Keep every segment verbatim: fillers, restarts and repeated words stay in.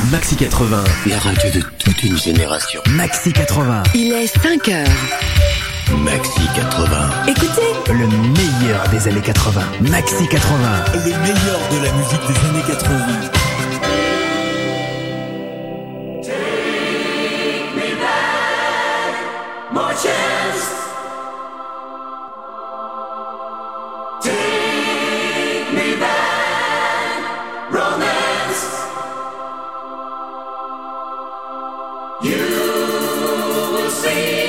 Maxi quatre-vingts. La radio de toute une génération. Maxi quatre-vingts. Il est cinq heures. Maxi quatre-vingts. Écoutez, le meilleur des années quatre-vingts. Maxi quatre-vingts. Les meilleurs de la musique des années quatre-vingts. Take me back, more chance. Take me back, romance. You will see.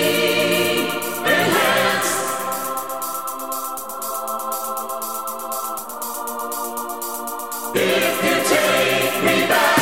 If you take me back.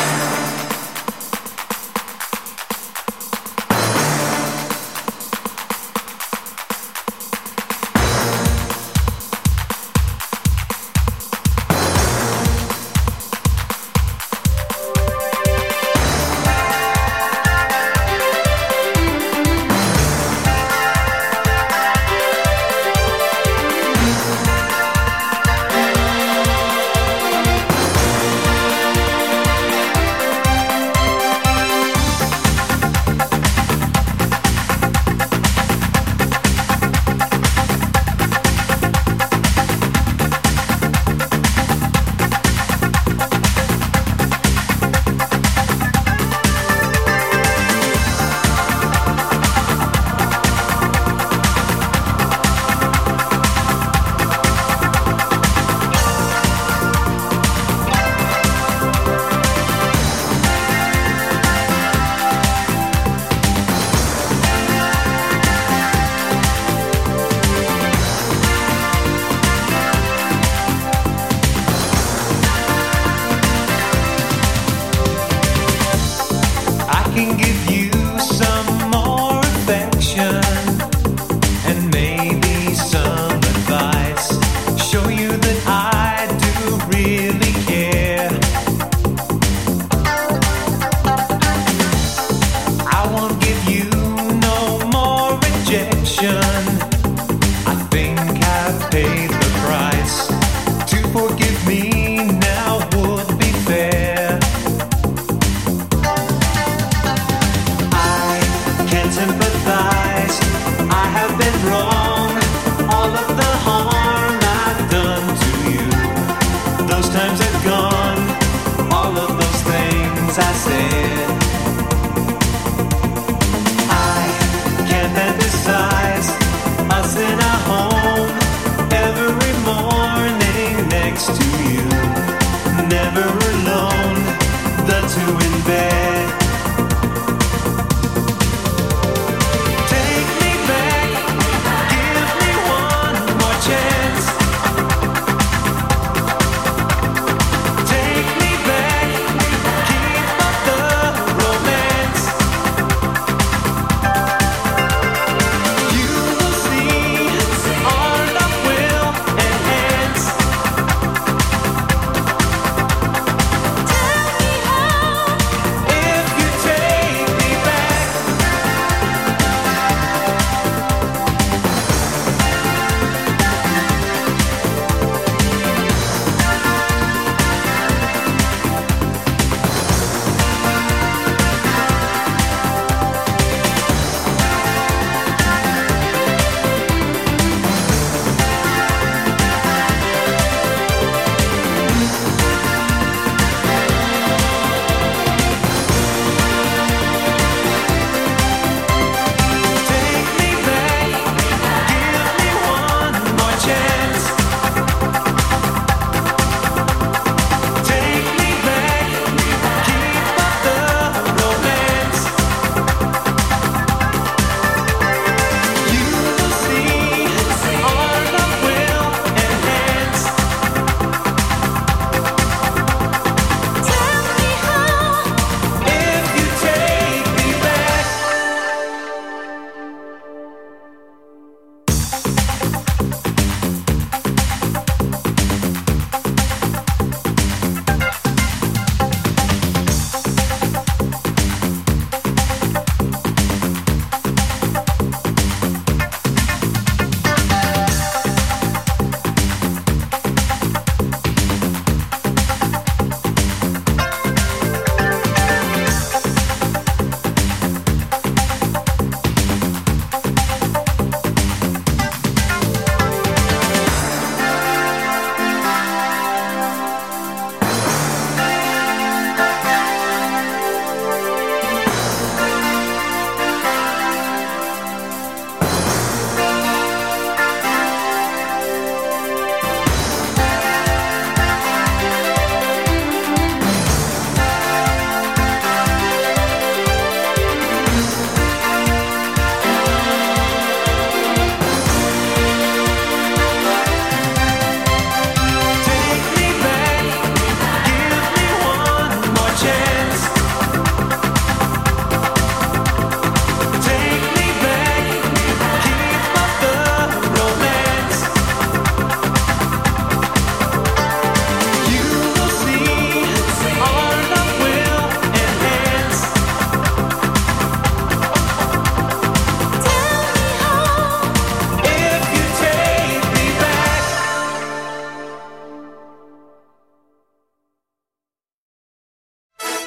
Take me back, keep up the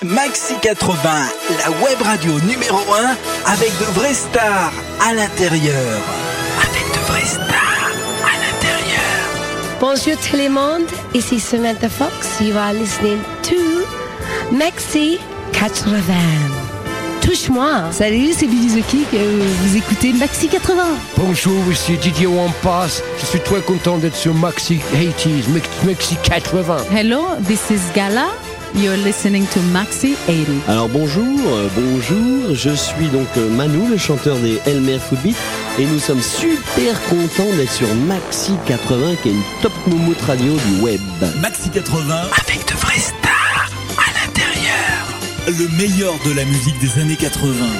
Maxi quatre-vingts, la web radio numéro un avec de vraies stars à l'intérieur. Avec de vraies stars à l'intérieur. Bonjour tout le monde, ici Samantha Fox. You are listening to Maxi quatre-vingts. Touche-moi. Salut, c'est Billy the Kick, euh, vous écoutez Maxi quatre-vingts. Bonjour, ici Didier Wampas. Je suis très content d'être sur Maxi quatre-vingts, Maxi quatre-vingts. Hello, this is Gala. You're listening to Maxi quatre-vingts. Alors bonjour, euh, bonjour, je suis donc euh, Manu, le chanteur des Elmer Footbeat, et nous sommes super contents d'être sur Maxi quatre-vingts, qui est une top moumoute radio du web. Maxi quatre-vingts avec de vraies stars à l'intérieur. Le meilleur de la musique des années quatre-vingts.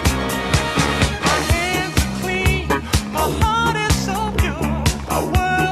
My heart is so pure. I work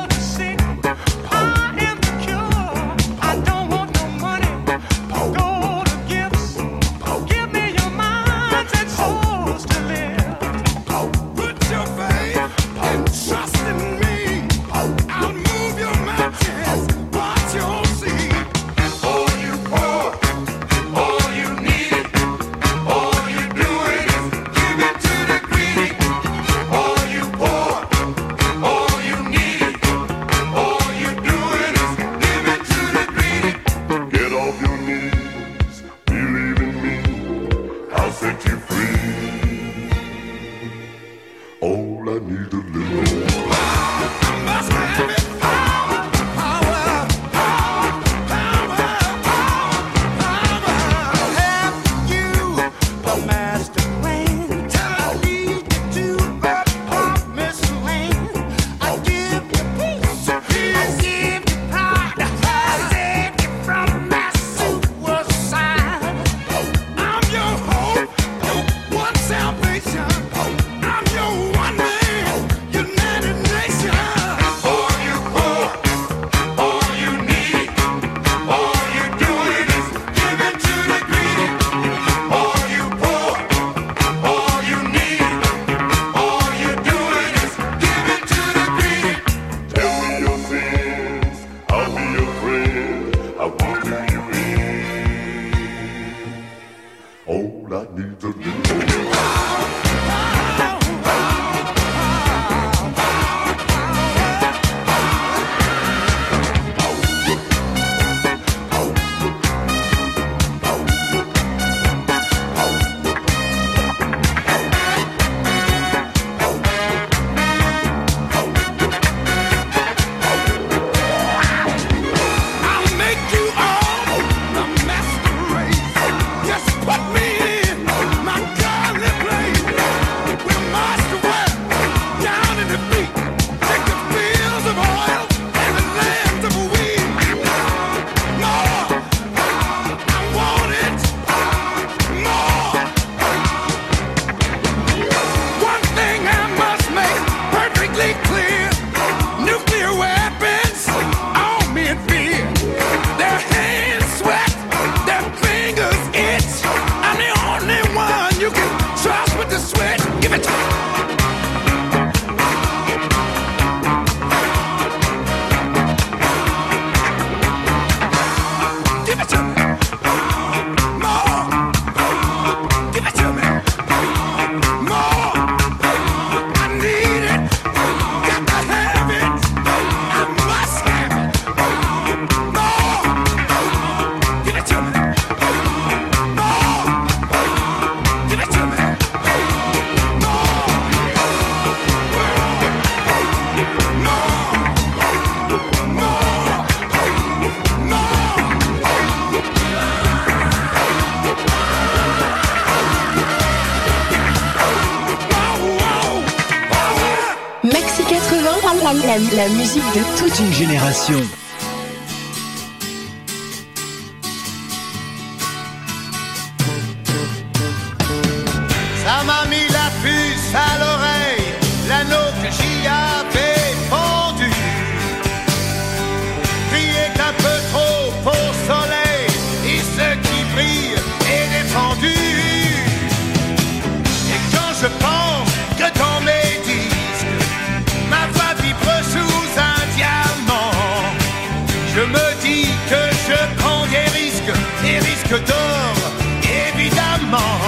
La, la, la musique de toute une génération. Ça m'a mis la puce à l'oreille, l'anneau que j'y avais pendu brillait un peu trop au soleil, et ce qui brille est défendu. Et quand je pense que dans mes disques ma voix vibre sous un diamant, je me dis que je prends des risques, des risques d'or, évidemment.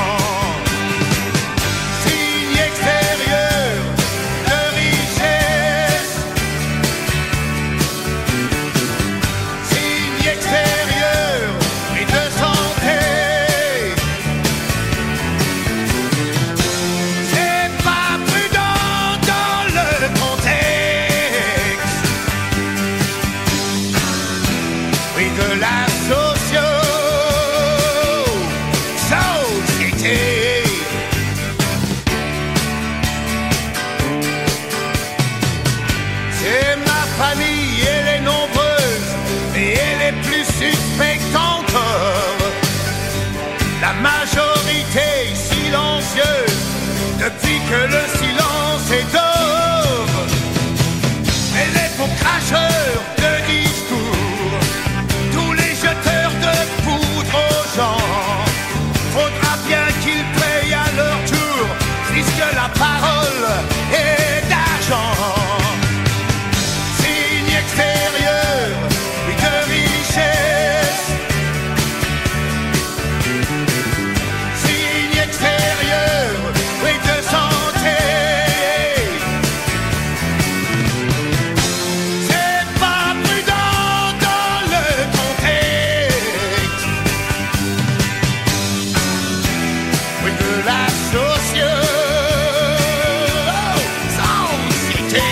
Depuis que le silence est d'or, et les faux cracheurs de discours, tous les jeteurs de poudre aux gens, faudra bien qu'ils payent à leur tour, puisque la parole est d'argent. Signe extérieur de richesse, signe extérieur de santé. C'est pas prudent dans le contexte, oui, de la société cité.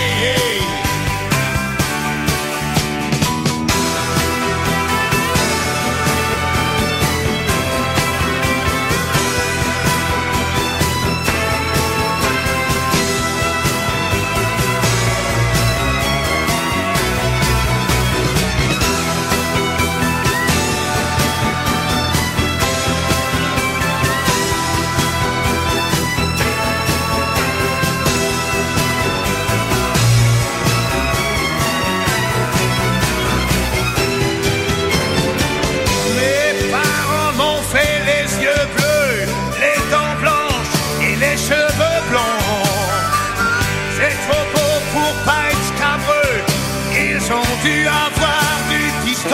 Ont dû avoir du piston,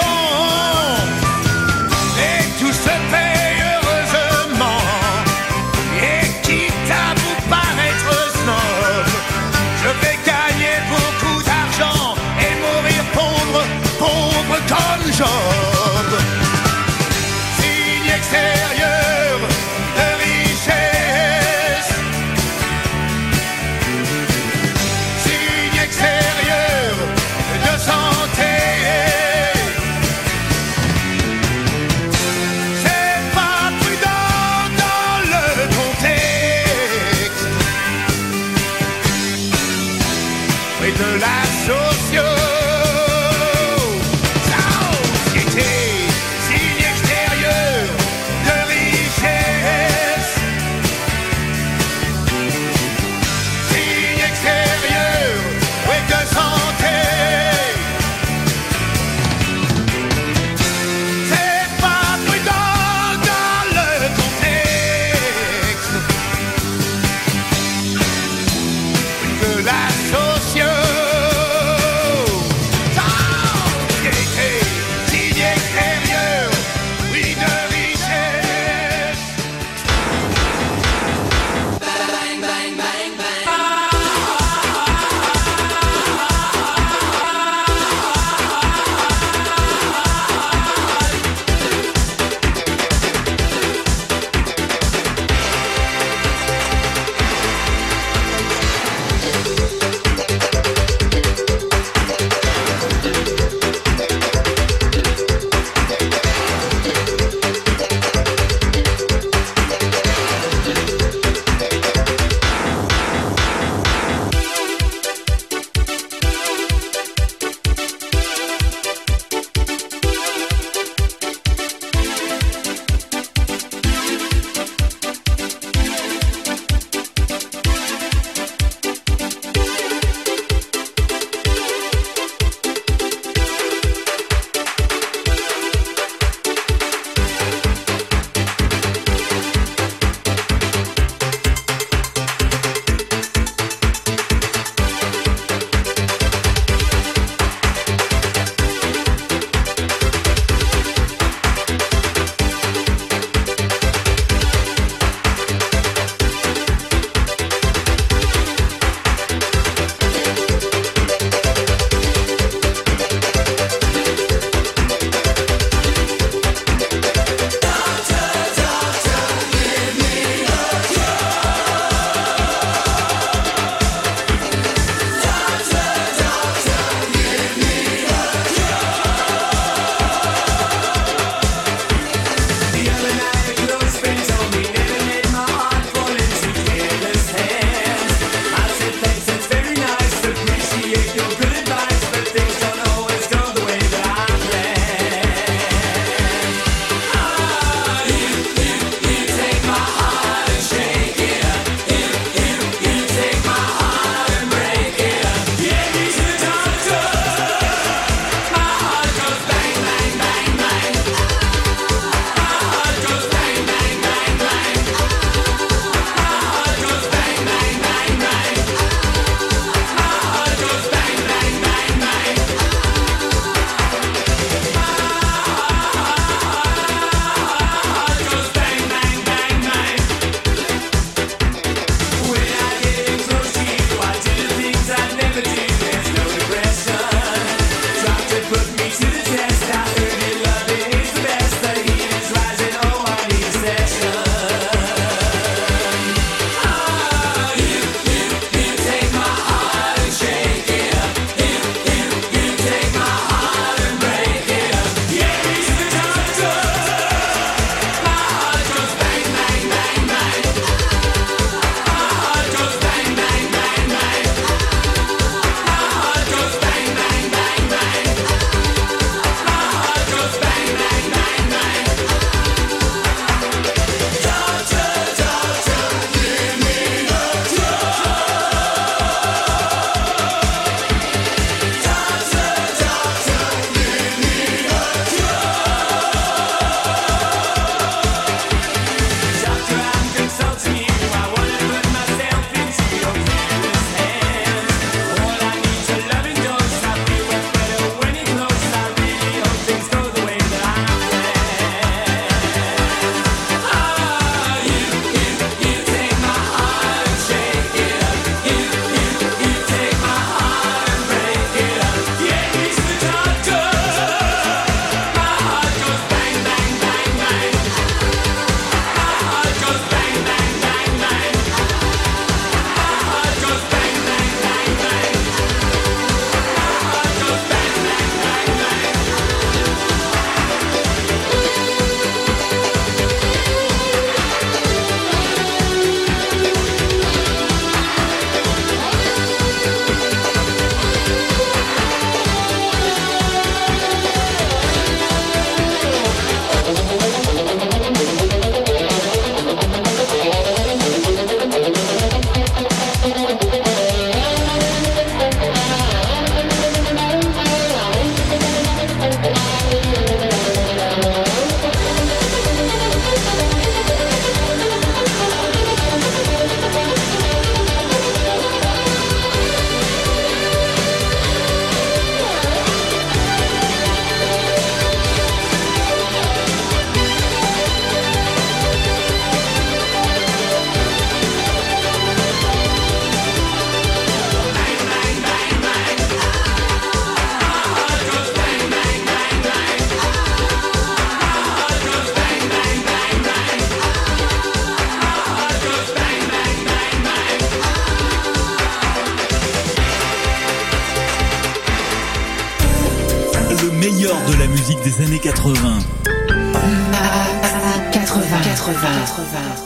et tout se paye heureusement, et quitte à vous paraître snob, je vais gagner beaucoup d'argent et mourir pauvre, pauvre comme Job. Signe extérieur de richesse, signe extérieur de santé. C'est pas prudent dans le contexte, oui, de la socio société. meilleur de la musique des années quatre-vingts. quatre-vingts, quatre-vingts, quatre-vingts.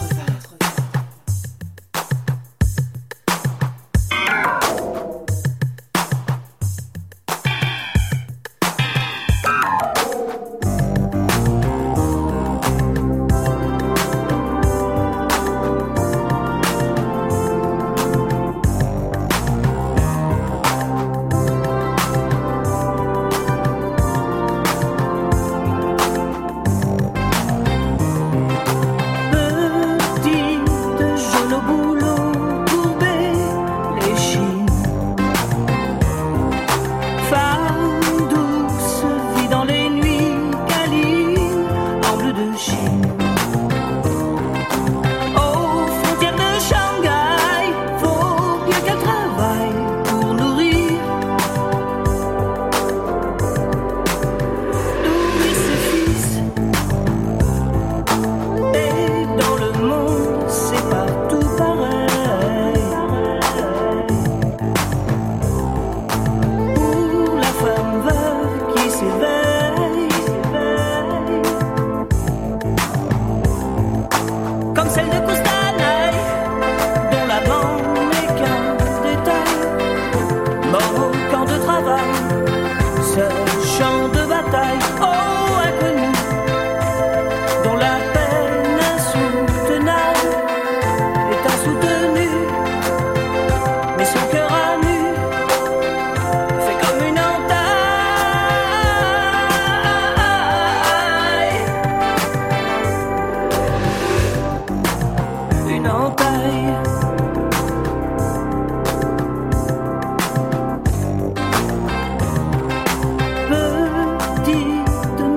Petite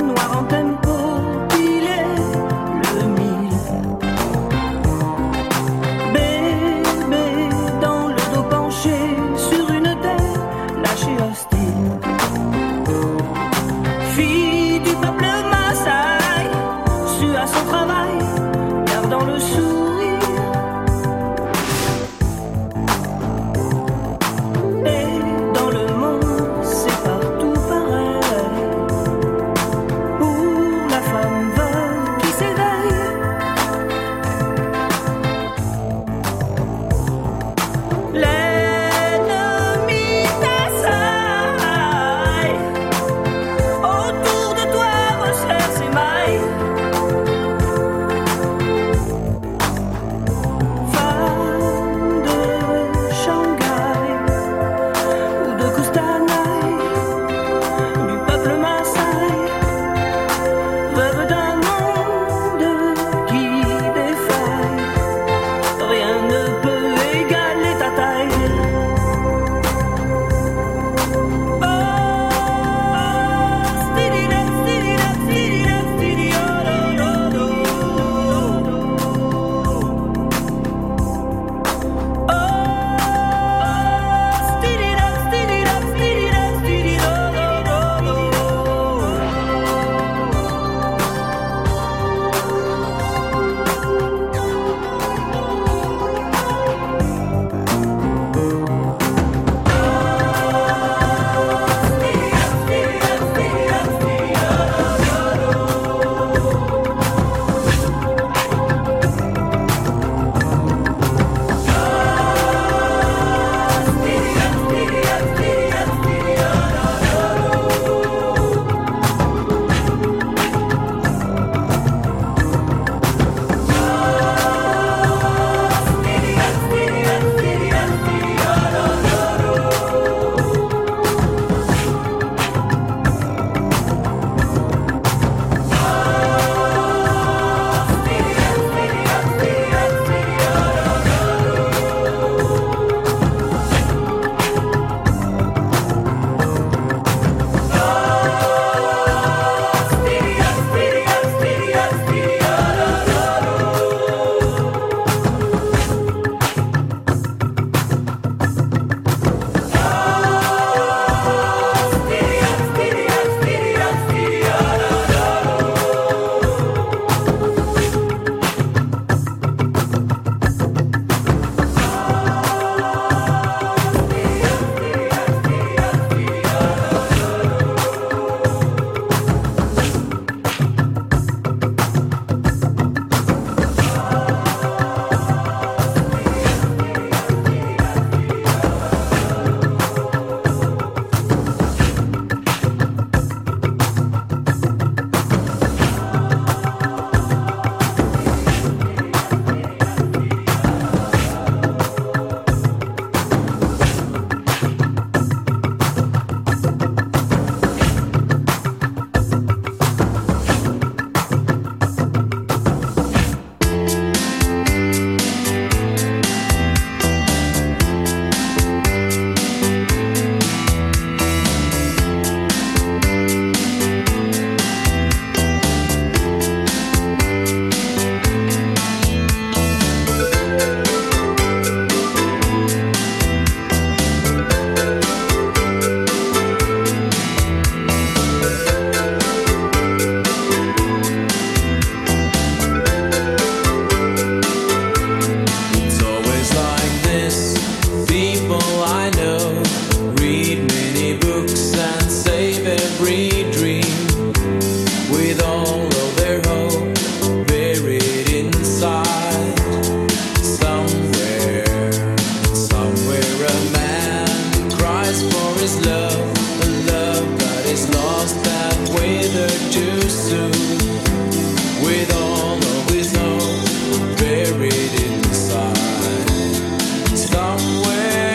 every dream, with all of their hope buried inside. Somewhere, somewhere a man cries for his love, a love that is lost, that withered too soon, with all of his hope buried inside. Somewhere.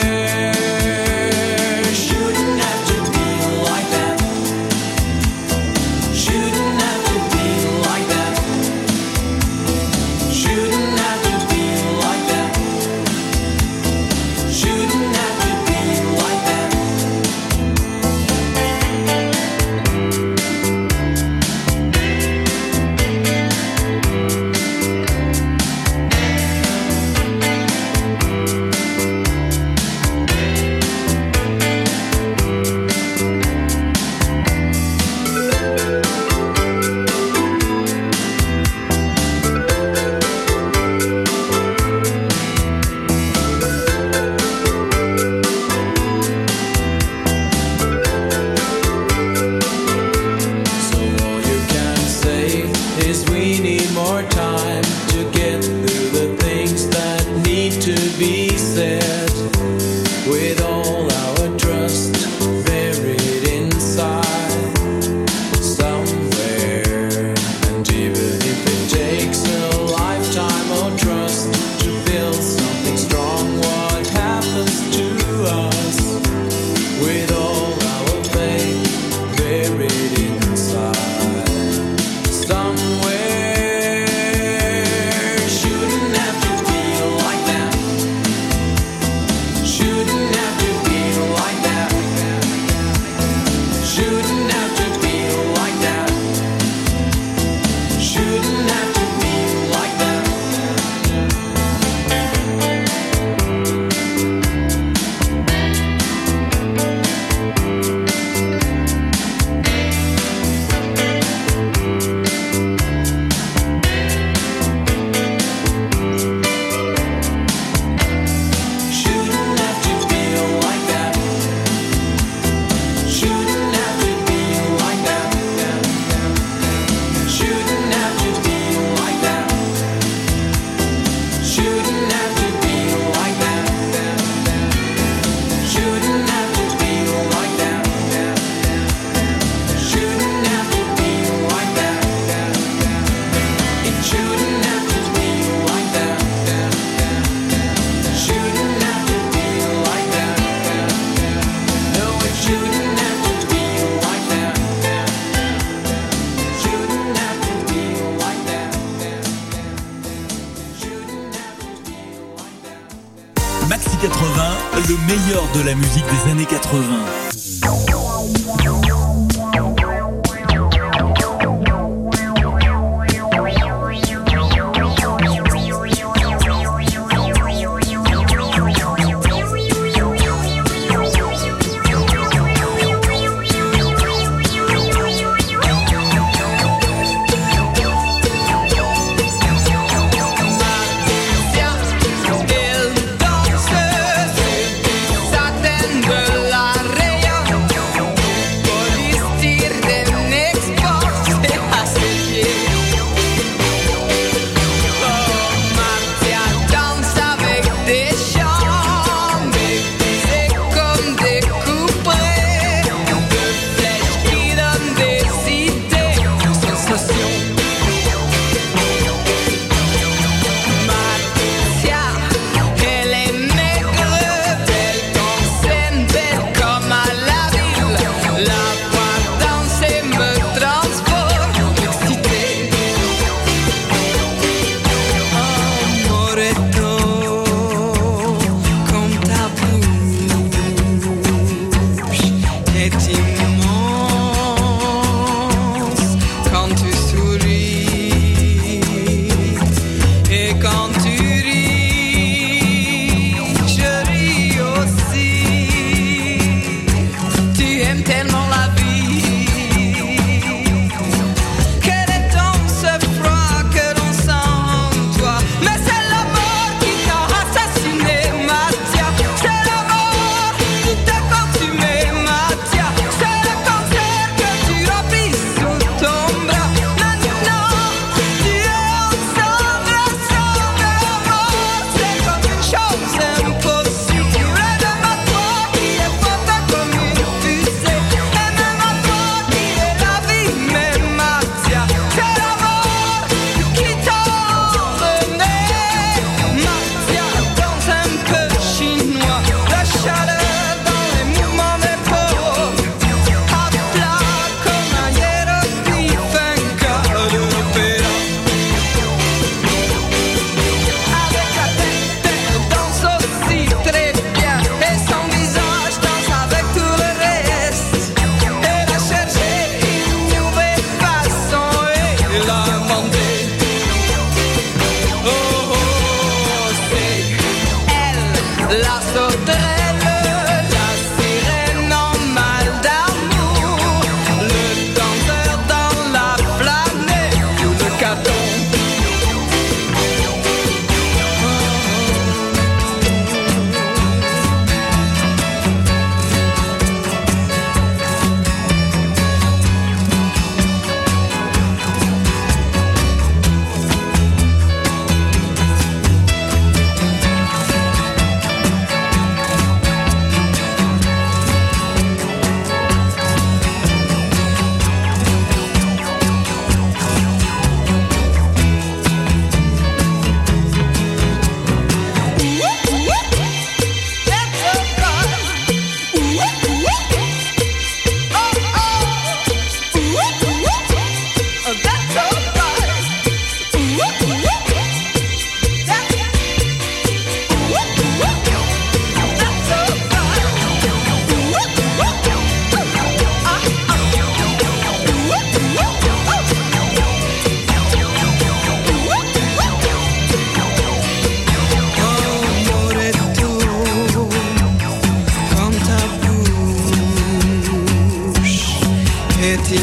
Maxi quatre-vingts, le meilleur de la musique des années quatre-vingts. Saten de la Rea.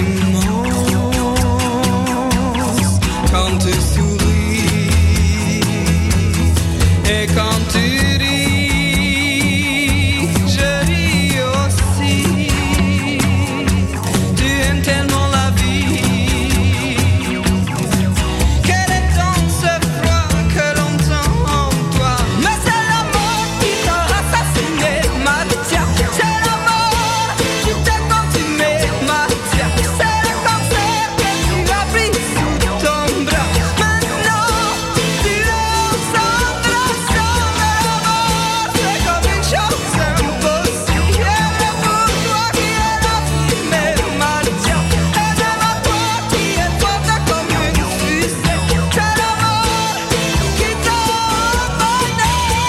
quand tu souris et quand tu ris, je ris aussi. Tu aimes tellement la vie. Quel est donc ce froid que l'on sent en toi? Mais c'est l'amour qui t'a assassiné, Mathia. C'est l'amour qui t'a consumé, Mathia. C'est le cancer que tu as pris sous ton bras. Maintenant, tu le sangras sans l'amour. C'est comme une chose impossible. Et pour toi qui es la vie, mais Mathia. Et même à toi qui es forte comme une fusée. C'est l'amour qui t'a abandonné.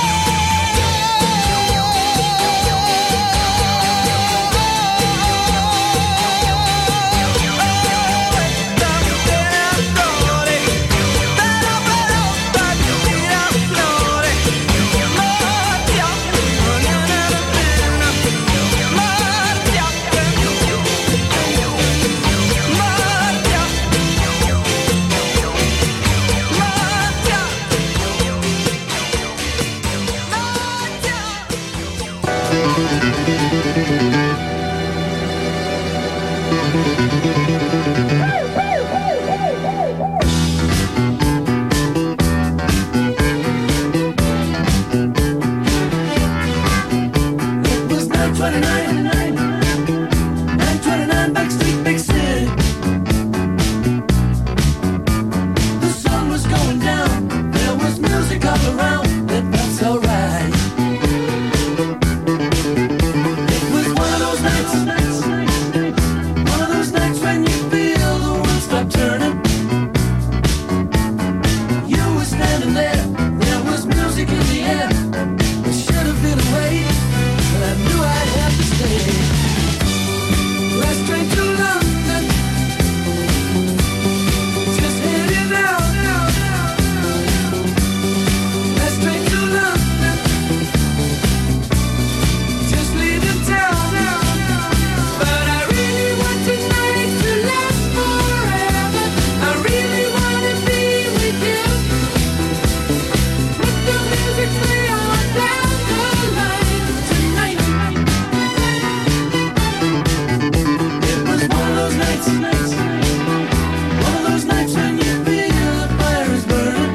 It was nine twenty-nine, nine twenty-nine Backstreet Big City. The sun was going down, there was music all around, it felt so right. It was one of those nights, one of those nights when you feel the world stop turning. You were standing there, there was music in the air. It should have been away, but I knew I'd have to stay. Last train to London, just heading out. Last train to London, just leaving town. But I really want tonight to last forever. I really want to be with you. Let the music play on down the line tonight. It was one of those nights, nights, one of those nights when you feel the fire is burning.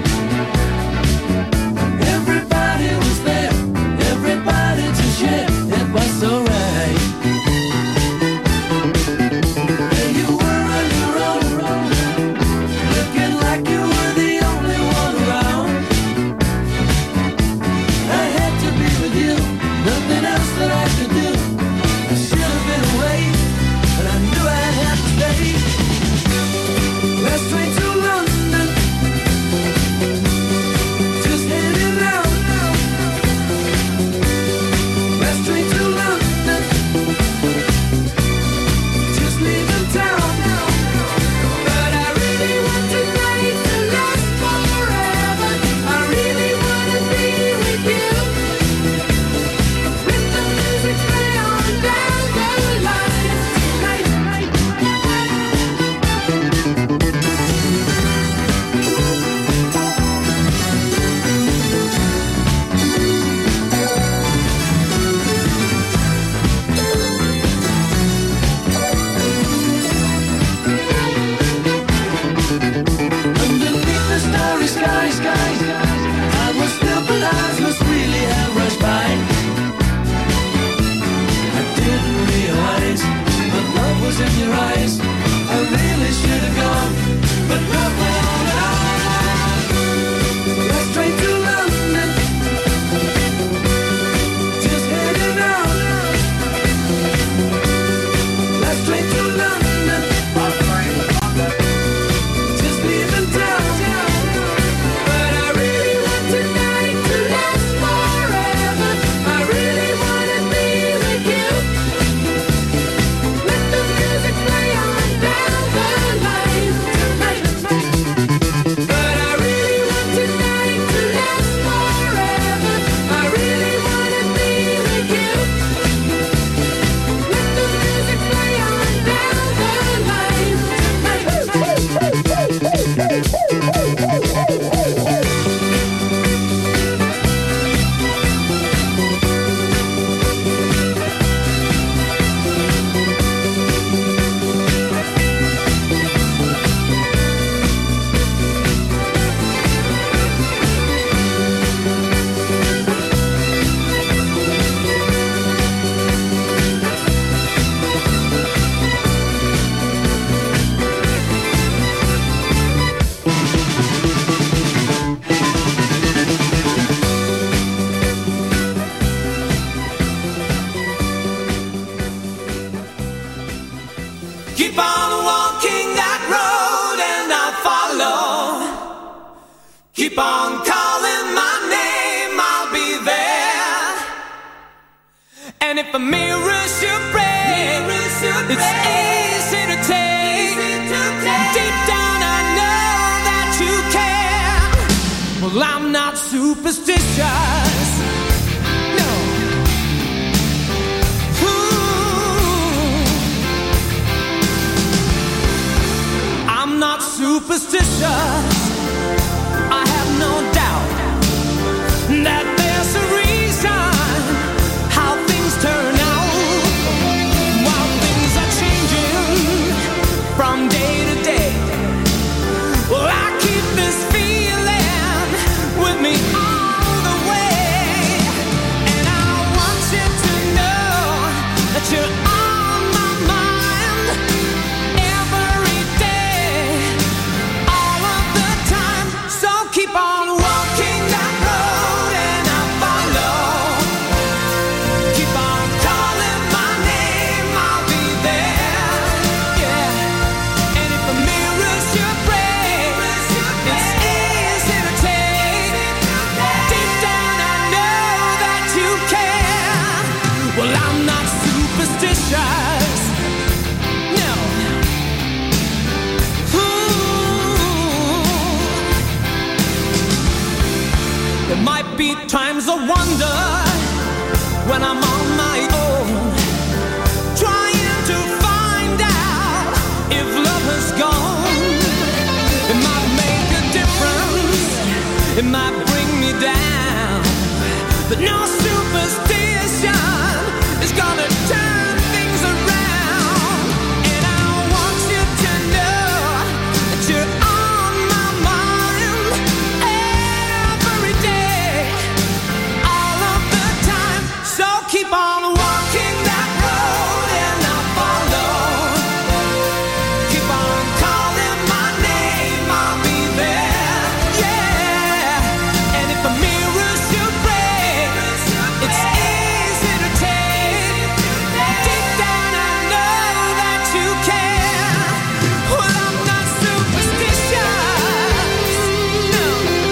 Everybody was there, everybody to share. It was so right. And you were on your own, looking like you were the only one around. I had to be with you, nothing else that I could do. I should have been away, but I knew I'd have to stay. keep on calling my name, I'll be there. And if a mirror should break, it's easy to take. Deep down I know that you care. Well, I'm not superstitious, no. Ooh. I'm not superstitious. I have no doubt that there's a reason how things turn out, while things are changing from day to day. Well, I keep this feeling with me all the way, and I want you to know that you're on my mind every day, all of the time. So keep on walking that road and I'll follow. Keep on calling my name, I'll be there. Yeah. And if a mirror should break, it's easy to take. Deep down I know that you care. Well, I'm not superstitious, no. Ooh. There might be times I wonder when I'm on my own, trying to find out if love has gone. It might make a difference, it might bring me down, but no superstition is gonna turn things around. And I want you to know that you're on my mind every day, all of the time. So keep on walking that road and I'll follow. Keep on calling my name, I'll be there. Yeah. And if a mirror should break, it's easy to take. Deep down I know that you care. Well, I'm not superstitious, no.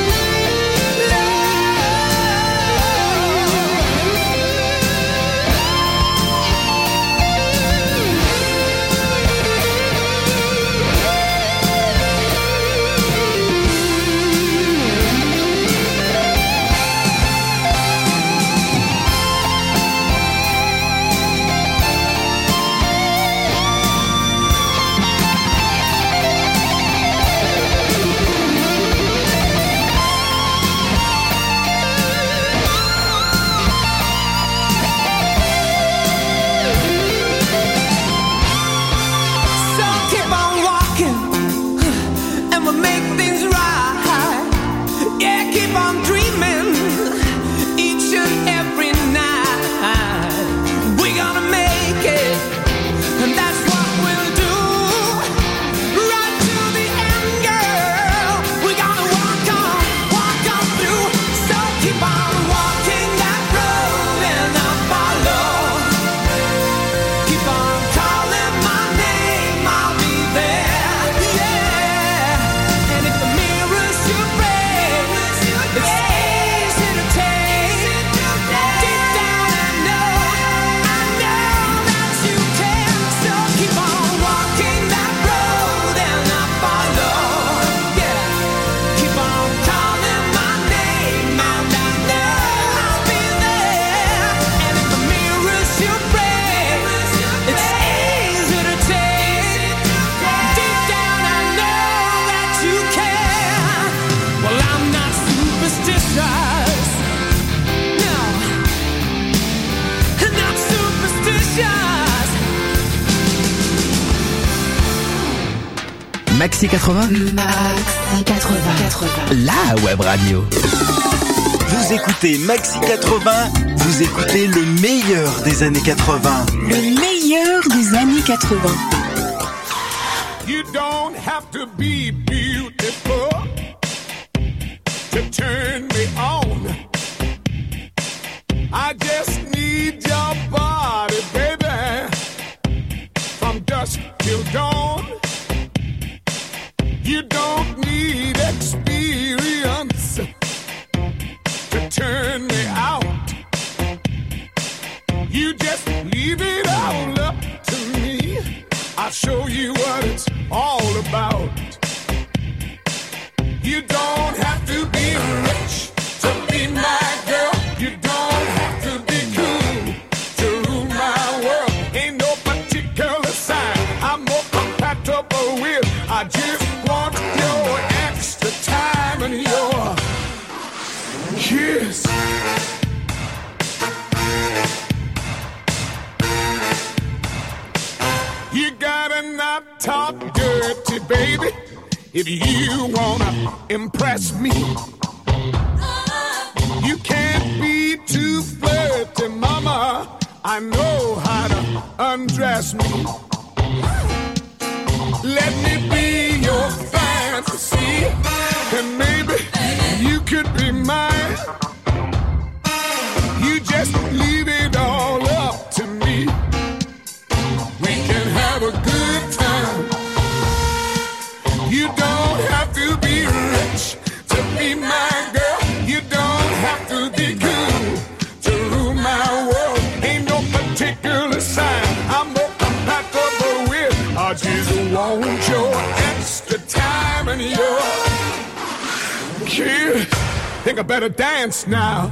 So keep on walking, and we'll make things right. Yeah, keep on dreaming each and every night. We're gonna make it, and that's what we'll do. Right to the end, girl. We're gonna walk on, walk on through. So keep on walking that road and I'll follow. Keep on calling my name, I'll be there. Yeah. And if the mirror should break, it's easy to take. Deep down I know, I know that you care. So keep on walking that road and I'll follow. Yeah. Keep on calling my name, and I know I'll be there. And if the mirror should break, it's easy to take. Deep down I know that you care. Well, I'm not superstitious, no. Not superstitious. Maxi quatre-vingts, Maxi quatre-vingts. la web radio. Vous écoutez Maxi quatre-vingts, vous écoutez le meilleur des années quatre-vingts. Le meilleur des années quatre-vingts. You don't have to be beautiful to turn me on. I just need your body, baby, from dusk till dawn. You don't need experience about. You don't have to be rich to be my girl. You don't have to be cool to rule my world. Ain't no particular sign I'm more compatible with. I just want your extra time and your kiss. You gotta not talk dirty, baby, if you wanna impress me. You can't be too flirty, mama. I know how to undress me. Let me be your fantasy, and maybe you could be mine. You just leave it all up to me. We can have a good time. You don't have to be rich to be my girl. You don't have to be cool to rule my world. Ain't no particular sign I'm more compatible with. I just want your extra time and your kiss. Think I better dance now.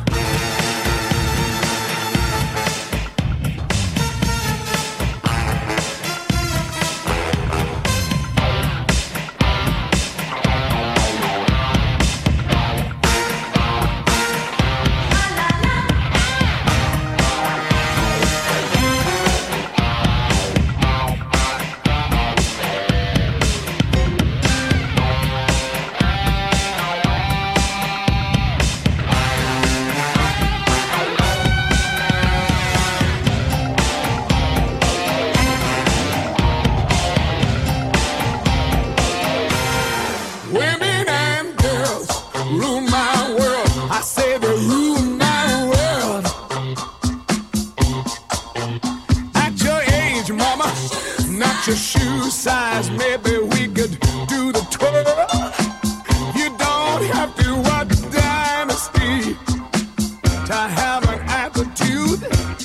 Your shoe size, maybe we could do the twirl. You don't have to watch Dynasty to have an attitude.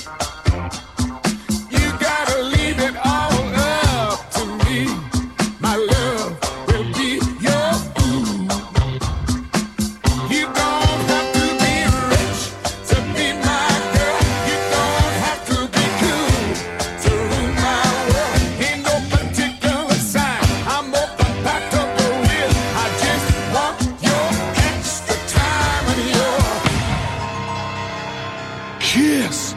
You gotta leave it all up to me. My love will be your food. You don't have to be rich to be my girl. You don't have to be cool to rule my world. Ain't no particular sign I'm more compatible with. I just want your extra time and your kiss.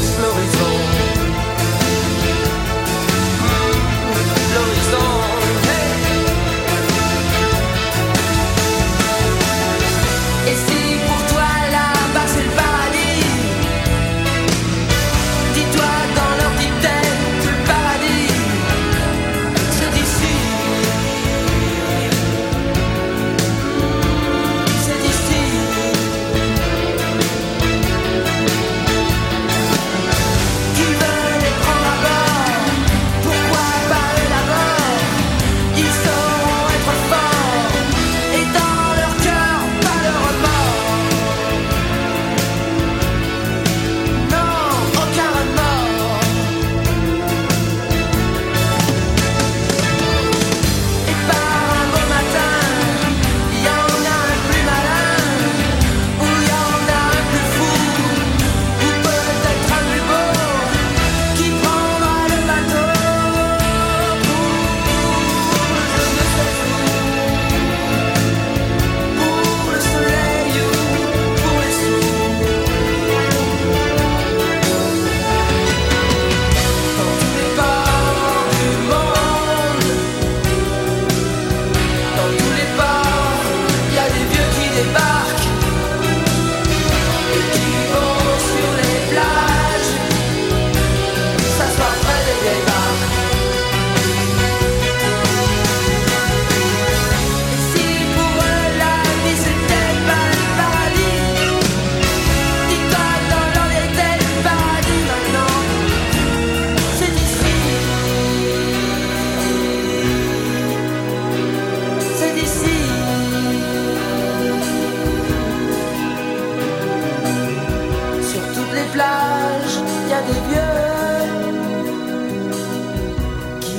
L'horizon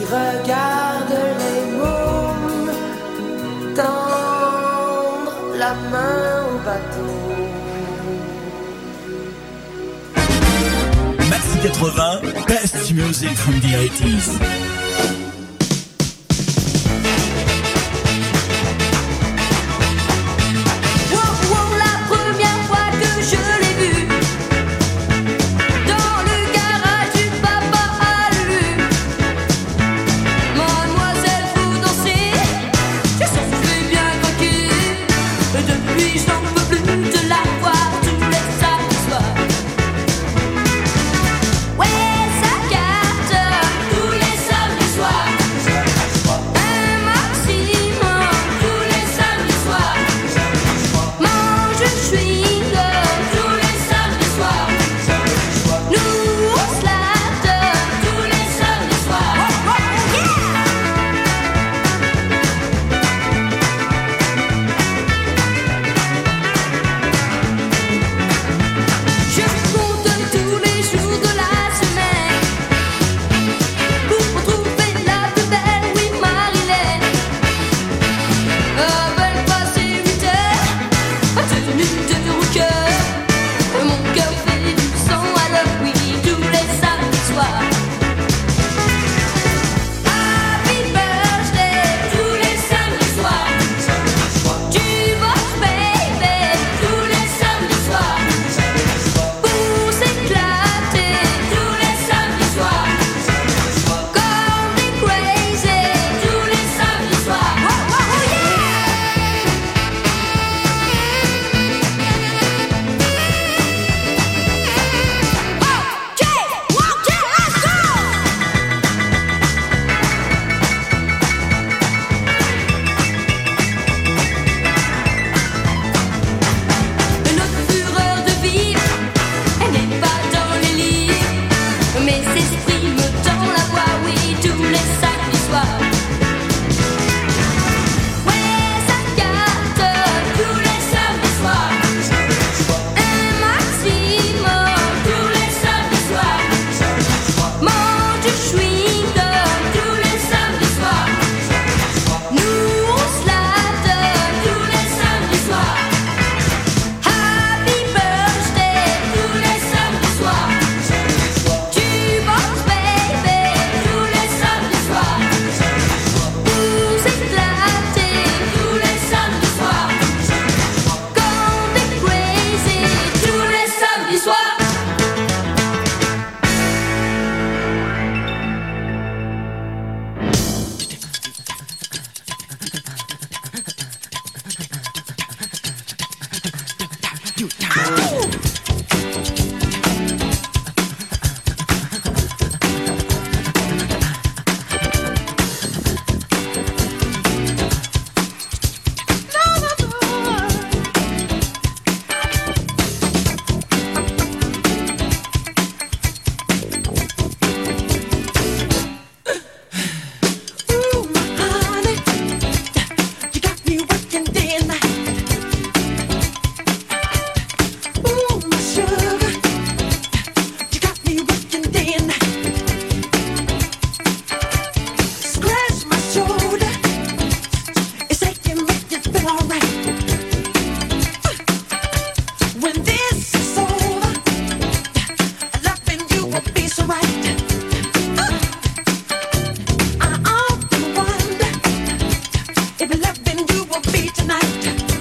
regarde les mômes tendre la main au bateau. Maxi quatre-vingts, best music from the eighties. If loving you will be tonight.